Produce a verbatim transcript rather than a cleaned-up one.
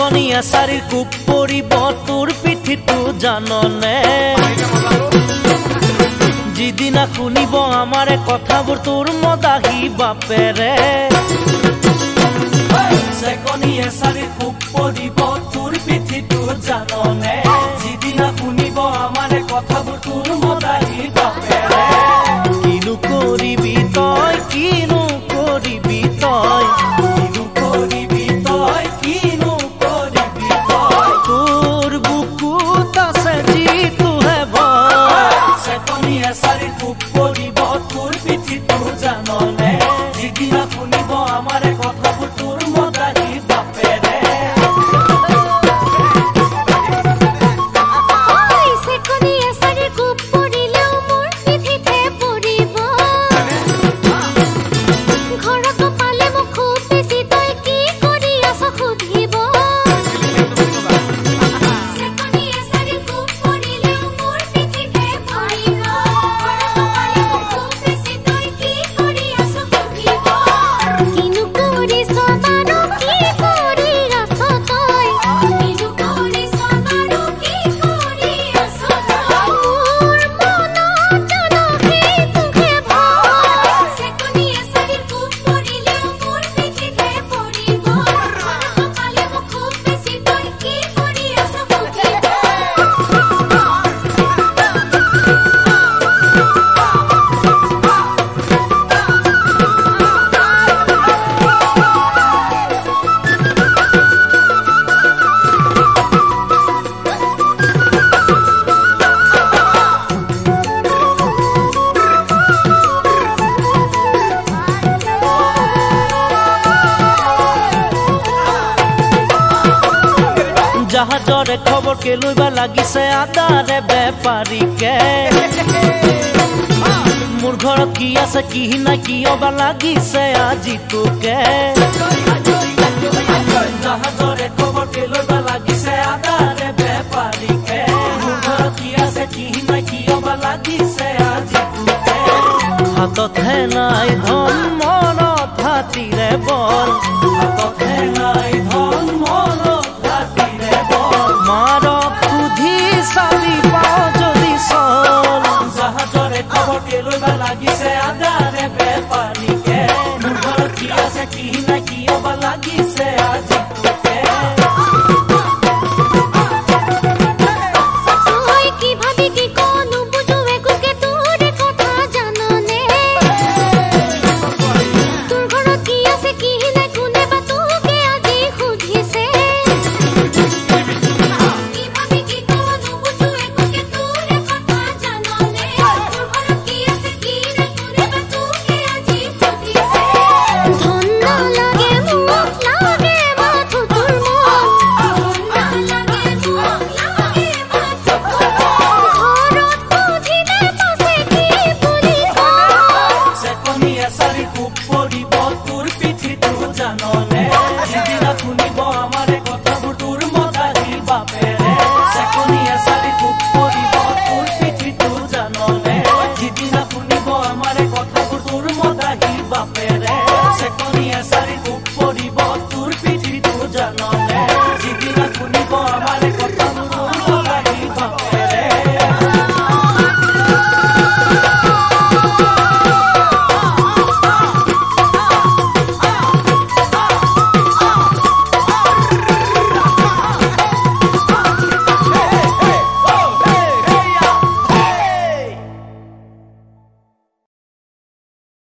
চেকনিয়া চাৰিৰ কোব পৰিব তোৰ পিঠিটো জাননে যিদিনা শুনিব আমাৰে কথাবোৰ তোৰ মদাহী বাপেৰে চেকনিয়া চাৰিৰ কোব পৰিব তোৰ পিঠিটো জাননে যিদিনা শুনিব আমাৰে কথাবোৰ তোৰ মদাহী বাপেৰে কিনো কৰিবি তই কিনো কৰিবি তই কিনো কৰিবি তই কিনো কৰিবি তই তোৰ বুকুত আছে যিটোহে ভয় চেকনিয়া চাৰিৰ কোব পৰিব তোৰ পিঠিটো জাননে যিদিনা শুনিব আমাৰে কথাবোৰ তোৰ মদাহী বাপেৰে জাহাজৰে খবৰ কে লইবা লাগিছে আদাৰে বেপাৰীকে মোৰ ঘৰত কি আছে কি নাই কি অবা লাগিছে আজি তোকে জাহাজৰে খবৰ কে লইবা লাগিছে আদাৰে বেপাৰীকে মোৰ ঘৰত কি আছে কি নাই কি অবা লাগিছে আজি তোকে হাততহে নাই ধন মনত হাতীৰে বল হাততহে নাই ধন মনত মাৰক সুধি চাবি পাওঁ যদি চল জাহাজৰে খবৰ কে লইবা লাগিছে আদাৰে বেপাৰীকে মোৰ ঘৰত কি আছে কি নাই কি অবা লাগিছে আজি তোকে চেকনিয়া চাৰিৰ কোব পৰিব তোৰ পিঠিটো জাননে